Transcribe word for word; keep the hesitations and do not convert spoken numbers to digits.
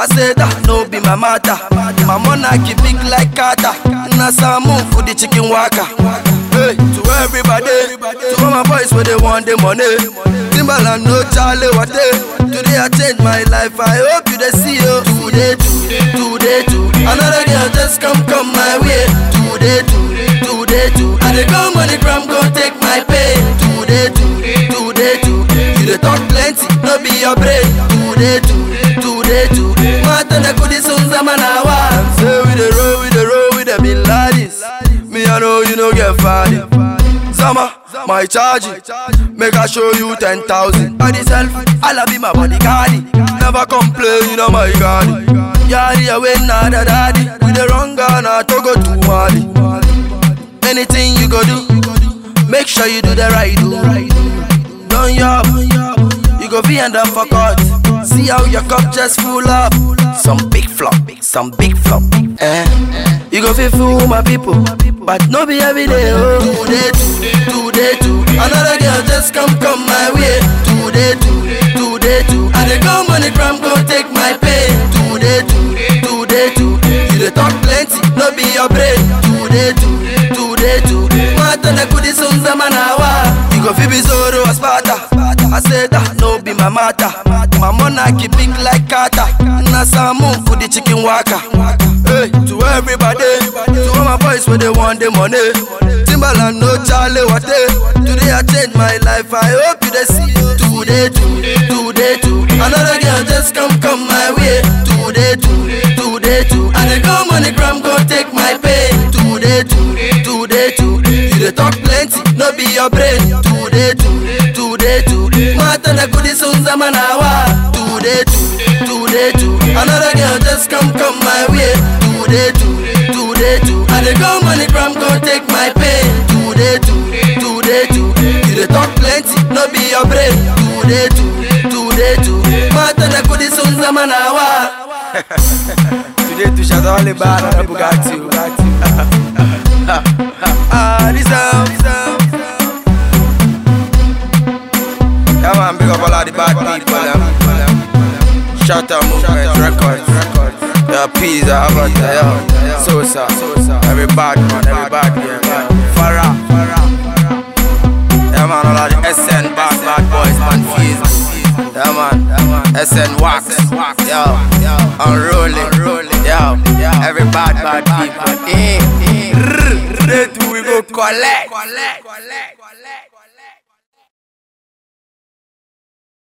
I say that no be my matter. My monarchy big like Carter. Nasa move for the chicken waka. Hey, to everybody, to all my boys where they want the money. Timbaland no Charlie Wate. Today I change my life, I hope you they see you. Today too, today too. Another girl just come come my way. Today too, today too. And they go money gram go take my pay. Today too, today too. You they talk plenty, no be your brain. Today too, today too. Mata na kudi sunza manawa. Say we the roll, we the roll, we the Bin Ladens. Me I know you know get funny. Zama, my charge it. Make I show you ten thousand. By the self, I'll be my bodyguard. Never complain, you know my God. Yari away nada daddy. With the wrong gun, I to go too hard. Anything you go do, make sure you do the right do. Don't yop, you go be and for court. See how your cup just full up. Some big flop, some big flop. Eh? You go feel fool my people, but no be every day. Oh, today too, today too. Another girl just come come my way. Today too, today too. And they go money gram go take my pay. Today too, today too. You they talk plenty, no be your brain. Today too, today too. Mata na kudi sunza manawa. You go feel be Zoro or Sparta. I say that no be my matter. My monarchy big like Carter. Nasa move for the chicken waka. Hey, to everybody, to all my boys where they want the money. Timbaland no Charlie Wate. Today I change my life, I hope you they see. Today too, today too. Another girl just come come my way. Today too, today too. And they go money gram go take my pay. Today too, today too. You they talk plenty, no be your brain. Today too, today too. Mata na kudi sunza manawa. Today too, today too. Another girl just come come my way. Today too, today too. And they go money gram go take my pay. Today too, today too. You they talk plenty, no be your brain. Today too, today too. Mata na kudi sunza manawa. Today too shout all the bad and Bugatti. Ah, this up, this up. Yeah man, big up all of the bad people. Um. Shatter Movement Records. Yeah, Pizza, Avata, yeah. Sosa, every bad man, every bad girl, yeah. Farah, yeah man, all of the S N bad, bad boys, man, Facebook. Yeah man, S N Wax, yo, Unrolling, yo, every bad, bad people. Eh, eh, today too we go collect.